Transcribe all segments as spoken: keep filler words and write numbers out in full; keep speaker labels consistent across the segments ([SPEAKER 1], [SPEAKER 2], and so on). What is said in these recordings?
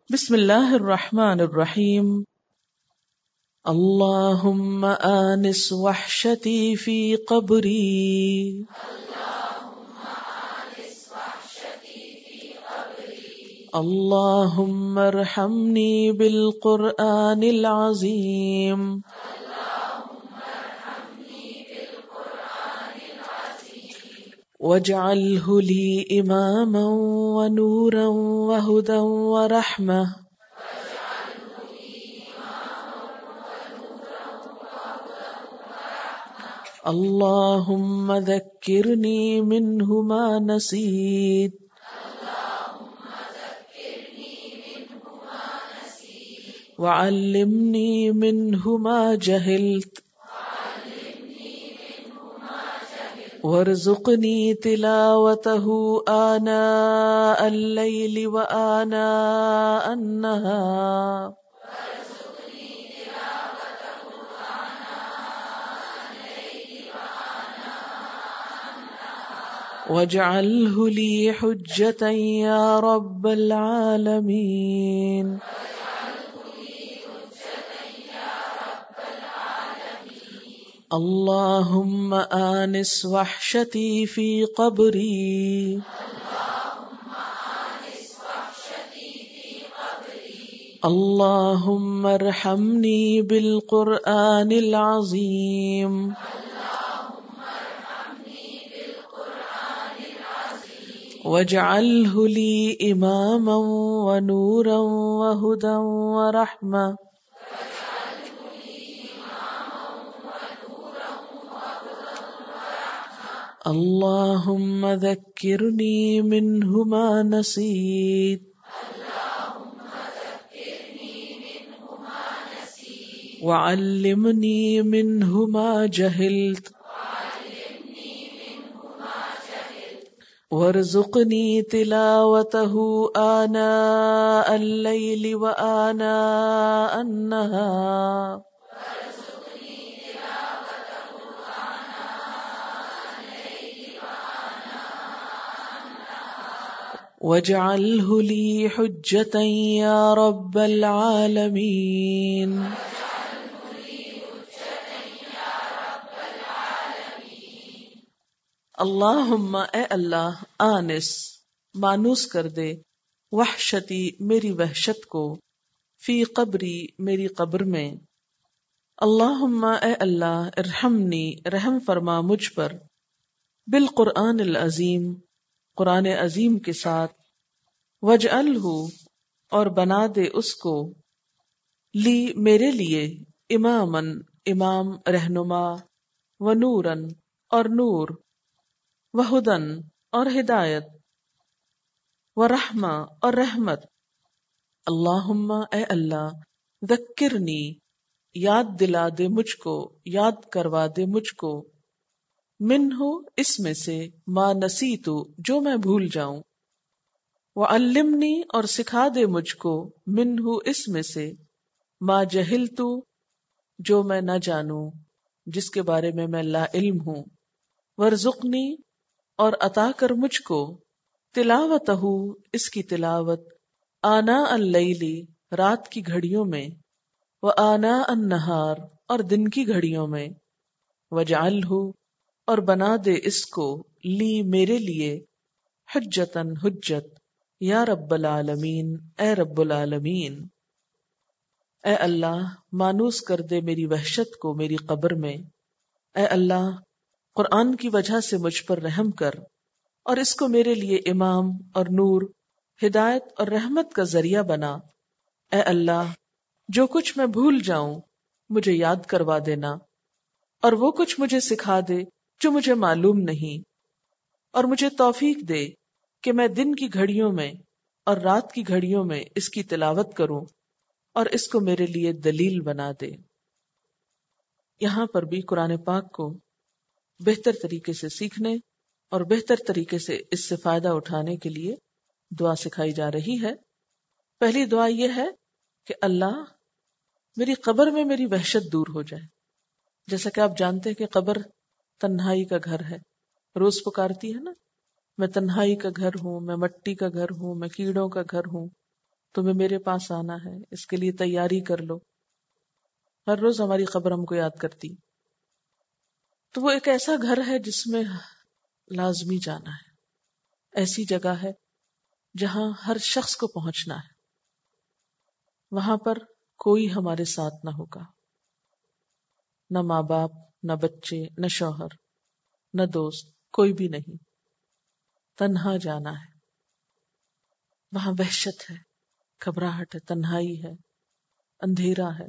[SPEAKER 1] بسم اللہ الرحمن الرحیم. اللہم آنس وحشتی فی قبری اللہم ارحمنی بالقرآن العظیم واجعلہ لی اماما ونورا وہدی ورحمہ اللہم ذکرنی منہ ما نسیت وعلمنی منہ ما جہلت وارزقنی تلاوتہ آناء اللیل وآناء النہار واجعلہ لی حجتا یا رب العالمین. اللہم آنس وحشتی فی قبری اللہم ارحمنی بالقرآن العظیم واجعلہ لی اماما ونورا وہدی ورحمہ اللہم ذکرنی منہ ما نسیت وعلمنی منہ ما جہلت وارزقنی تلاوتہ آناء اللیل وآناء النہار واجعلہ لی حجتا یا رب العالمین. اللہم اے اللہ آنس مانوس کر دے وحشتی میری وحشت کو فی قبری میری قبر میں اللہم اے اللہ ارحمنی رحم فرما مجھ پر بالقرآن العظیم قرآن عظیم کے ساتھ وجعلہ اور بنا دے اس کو لی میرے لیے امامن امام رہنما ونورن اور نور وہدن اور ہدایت ورحمہ اور رحمت. اللہم اے اللہ ذکرنی یاد دلا دے مجھ کو یاد کروا دے مجھ کو منہ اس میں سے ما نسیتو جو میں بھول جاؤں وعلمنی اور سکھا دے مجھ کو منہ اس میں سے ما جہلتو جو میں نہ جانوں جس کے بارے میں میں لا علم ہوں وارزقنی اور عطا کر مجھ کو تلاوتہ اس کی تلاوت آناء اللیل رات کی گھڑیوں میں وآناء النہار اور دن کی گھڑیوں میں وجعلہ اور بنا دے اس کو لی میرے لیے حجتاً حجت یا رب العالمین اے رب العالمین. اے اللہ مانوس کر دے میری وحشت کو میری قبر میں. اے اللہ قرآن کی وجہ سے مجھ پر رحم کر اور اس کو میرے لیے امام اور نور ہدایت اور رحمت کا ذریعہ بنا. اے اللہ جو کچھ میں بھول جاؤں مجھے یاد کروا دینا اور وہ کچھ مجھے سکھا دے جو مجھے معلوم نہیں اور مجھے توفیق دے کہ میں دن کی گھڑیوں میں اور رات کی گھڑیوں میں اس کی تلاوت کروں اور اس کو میرے لیے دلیل بنا دے. یہاں پر بھی قرآن پاک کو بہتر طریقے سے سیکھنے اور بہتر طریقے سے اس سے فائدہ اٹھانے کے لیے دعا سکھائی جا رہی ہے. پہلی دعا یہ ہے کہ اللہ میری قبر میں میری وحشت دور ہو جائے. جیسا کہ آپ جانتے ہیں کہ قبر تنہائی کا گھر ہے. روز پکارتی ہے نا، میں تنہائی کا گھر ہوں، میں مٹی کا گھر ہوں، میں کیڑوں کا گھر ہوں. تمہیں میرے پاس آنا ہے، اس کے لیے تیاری کر لو. ہر روز ہماری قبر ہم کو یاد کرتی. تو وہ ایک ایسا گھر ہے جس میں لازمی جانا ہے، ایسی جگہ ہے جہاں ہر شخص کو پہنچنا ہے. وہاں پر کوئی ہمارے ساتھ نہ ہوگا، نہ ماں باپ، نہ بچے، نہ شوہر، نہ دوست، کوئی بھی نہیں. تنہا جانا ہے. وہاں وحشت ہے، گھبراہٹ ہے، تنہائی ہے، اندھیرا ہے.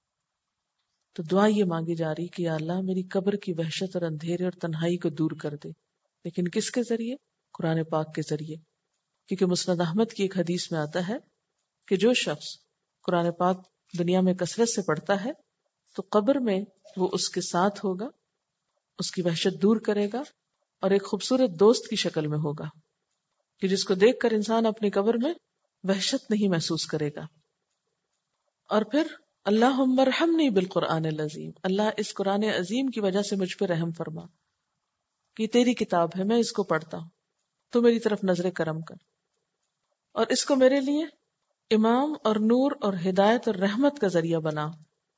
[SPEAKER 1] تو دعا یہ مانگی جا رہی کہ یا اللہ میری قبر کی وحشت اور اندھیرے اور تنہائی کو دور کر دے. لیکن کس کے ذریعے؟ قرآن پاک کے ذریعے. کیونکہ مسند احمد کی ایک حدیث میں آتا ہے کہ جو شخص قرآن پاک دنیا میں کثرت سے پڑھتا ہے تو قبر میں وہ اس کے ساتھ ہوگا، اس کی وحشت دور کرے گا، اور ایک خوبصورت دوست کی شکل میں ہوگا کہ جس کو دیکھ کر انسان اپنی قبر میں وحشت نہیں محسوس کرے گا. اور پھر اللہم ارحمنی بالقرآن العظیم، اللہ اس قرآن عظیم کی وجہ سے مجھ پہ رحم فرما کہ یہ تیری کتاب ہے، میں اس کو پڑھتا ہوں، تو میری طرف نظر کرم کر، اور اس کو میرے لیے امام اور نور اور ہدایت اور رحمت کا ذریعہ بنا.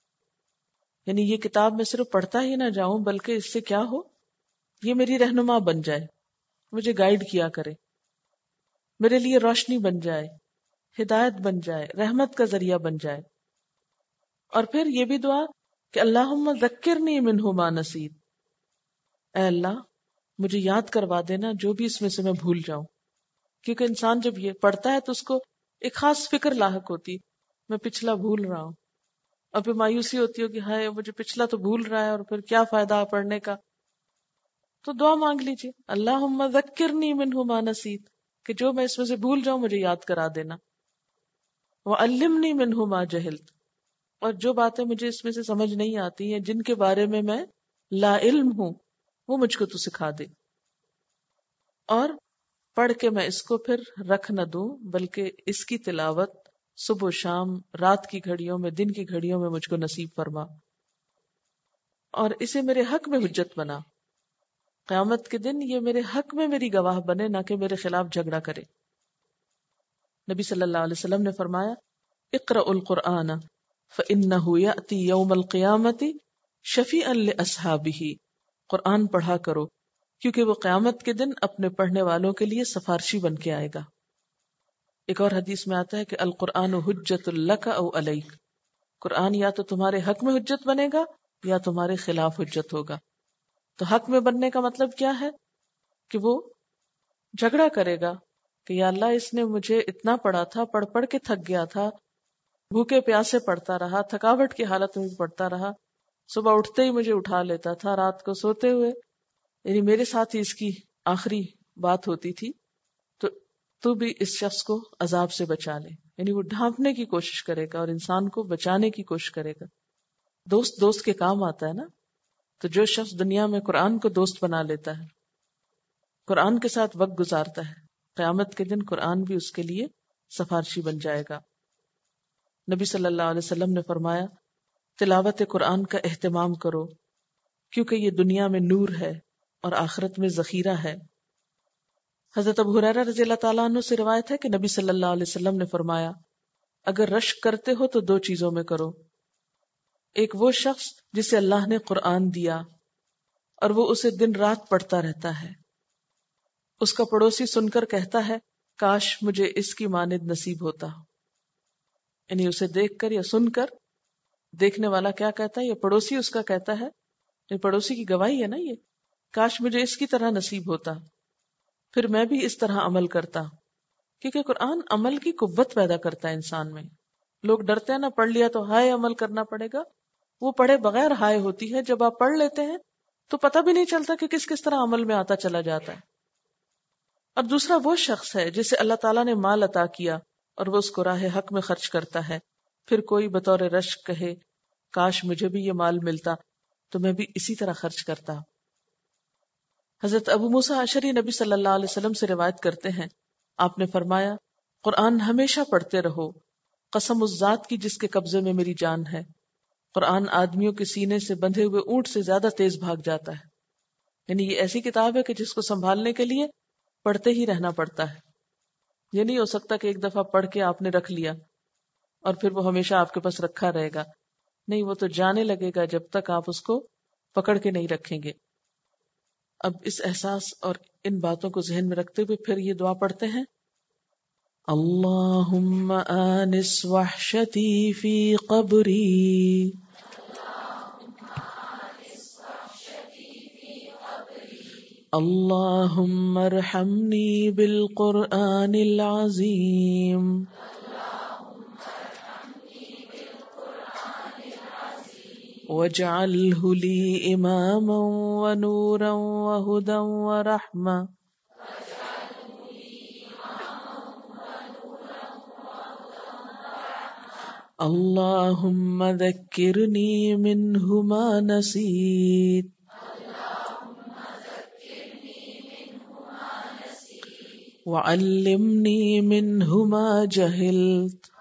[SPEAKER 1] یعنی یہ کتاب میں صرف پڑھتا ہی نہ جاؤں بلکہ اس سے کیا ہو، یہ میری رہنما بن جائے، مجھے گائیڈ کیا کرے، میرے لیے روشنی بن جائے، ہدایت بن جائے، رحمت کا ذریعہ بن جائے. اور پھر یہ بھی دعا کہ اللہم ذکرنی منہ ما نسیت، اے اللہ مجھے یاد کروا دینا جو بھی اس میں سے میں بھول جاؤں. کیونکہ انسان جب یہ پڑھتا ہے تو اس کو ایک خاص فکر لاحق ہوتی، میں پچھلا بھول رہا ہوں، اور پھر مایوسی ہوتی ہو کہ ہائے مجھے پچھلا تو بھول رہا ہے اور پھر کیا فائدہ پڑھنے کا. تو دعا مانگ لیجیے اللہم ذکرنی منہ ما نسیت، کہ جو میں اس میں سے بھول جاؤں مجھے یاد کرا دینا. وعلمنی منہ ما جہلت، اور جو باتیں مجھے اس میں سے سمجھ نہیں آتی ہیں، جن کے بارے میں میں لا علم ہوں، وہ مجھ کو تو سکھا دے. اور پڑھ کے میں اس کو پھر رکھ نہ دوں بلکہ اس کی تلاوت صبح و شام، رات کی گھڑیوں میں، دن کی گھڑیوں میں مجھ کو نصیب فرما، اور اسے میرے حق میں حجت بنا. قیامت کے دن یہ میرے حق میں میری گواہ بنے، نہ کہ میرے خلاف جھگڑا کرے. نبی صلی اللہ علیہ وسلم نے فرمایا اقرأ القرآن فإنہ یأتی یوم القیامت شفیعا لأصحابہ، قرآن پڑھا کرو کیونکہ وہ قیامت کے دن اپنے پڑھنے والوں کے لیے سفارشی بن کے آئے گا. ایک اور حدیث میں آتا ہے کہ القرآن حجت لک او علیک، قرآن یا تو تمہارے حق میں حجت بنے گا یا تمہارے خلاف حجت ہوگا. تو حق میں بننے کا مطلب کیا ہے؟ کہ وہ جھگڑا کرے گا کہ یا اللہ اس نے مجھے اتنا پڑھا تھا، پڑھ پڑھ کے تھک گیا تھا، بھوکے پیاسے پڑھتا رہا، تھکاوٹ کی حالت میں بھی پڑھتا رہا، صبح اٹھتے ہی مجھے اٹھا لیتا تھا، رات کو سوتے ہوئے، یعنی میرے ساتھ ہی اس کی آخری بات ہوتی تھی، تو تو بھی اس شخص کو عذاب سے بچا لے. یعنی وہ ڈھانپنے کی کوشش کرے گا اور انسان کو بچانے کی کوشش کرے گا. دوست دوست کے کام آتا ہے نا. تو جو شخص دنیا میں قرآن کو دوست بنا لیتا ہے، قرآن کے ساتھ وقت گزارتا ہے، قیامت کے دن قرآن بھی اس کے لیے سفارشی بن جائے گا. نبی صلی اللہ علیہ وسلم نے فرمایا تلاوت قرآن کا اہتمام کرو کیونکہ یہ دنیا میں نور ہے اور آخرت میں ذخیرہ ہے. حضرت ابو ہریرہ رضی اللہ تعالیٰ عنہ سے روایت ہے کہ نبی صلی اللہ علیہ وسلم نے فرمایا اگر رشک کرتے ہو تو دو چیزوں میں کرو. ایک وہ شخص جسے اللہ نے قرآن دیا اور وہ اسے دن رات پڑھتا رہتا ہے، اس کا پڑوسی سن کر کہتا ہے کاش مجھے اس کی مانند نصیب ہوتا. یعنی اسے دیکھ کر یا سن کر دیکھنے والا کیا کہتا ہے، یا پڑوسی اس کا کہتا ہے، یہ پڑوسی کی گواہی ہے نا، یہ کاش مجھے اس کی طرح نصیب ہوتا، پھر میں بھی اس طرح عمل کرتا. کیونکہ قرآن عمل کی قوت پیدا کرتا ہے انسان میں. لوگ ڈرتے ہیں نا، پڑھ لیا تو ہائے عمل کرنا پڑے گا، وہ پڑھے بغیر ہائے ہوتی ہے. جب آپ پڑھ لیتے ہیں تو پتہ بھی نہیں چلتا کہ کس کس طرح عمل میں آتا چلا جاتا ہے. اور دوسرا وہ شخص ہے جسے اللہ تعالیٰ نے مال عطا کیا اور وہ اس کو راہ حق میں خرچ کرتا ہے، پھر کوئی بطور رشک کہے کاش مجھے بھی یہ مال ملتا تو میں بھی اسی طرح خرچ کرتا. حضرت ابو موسیٰ اشعری نبی صلی اللہ علیہ وسلم سے روایت کرتے ہیں، آپ نے فرمایا قرآن ہمیشہ پڑھتے رہو، قسم اس ذات کی جس کے قبضے میں میری جان ہے، قرآن آدمیوں کے سینے سے بندھے ہوئے اونٹ سے زیادہ تیز بھاگ جاتا ہے. یعنی یہ ایسی کتاب ہے کہ جس کو سنبھالنے کے لیے پڑھتے ہی رہنا پڑتا ہے. یہ نہیں ہو سکتا کہ ایک دفعہ پڑھ کے آپ نے رکھ لیا اور پھر وہ ہمیشہ آپ کے پاس رکھا رہے گا. نہیں، وہ تو جانے لگے گا جب تک آپ اس کو پکڑ کے نہیں رکھیں گے. اب اس احساس اور ان باتوں کو ذہن میں رکھتے ہوئے پھر یہ دعا پڑھتے ہیں. اللہم آنس وحشتی فی قبری اللہم ارحمنی بالقرآن العظیم واجعلہ لی اماما ونورا وہدا ورحمہ اللہم ذکرنی منہ ما نسیت وعلمنی منہ ما جہلت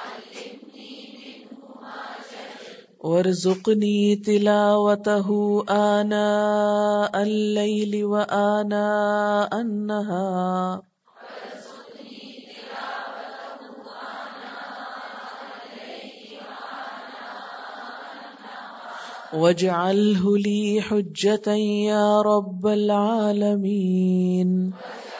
[SPEAKER 1] وارزقنی تلاوتہ آناء اللیل وآناء النہار واجعلہ لی حجتا یا رب العالمین.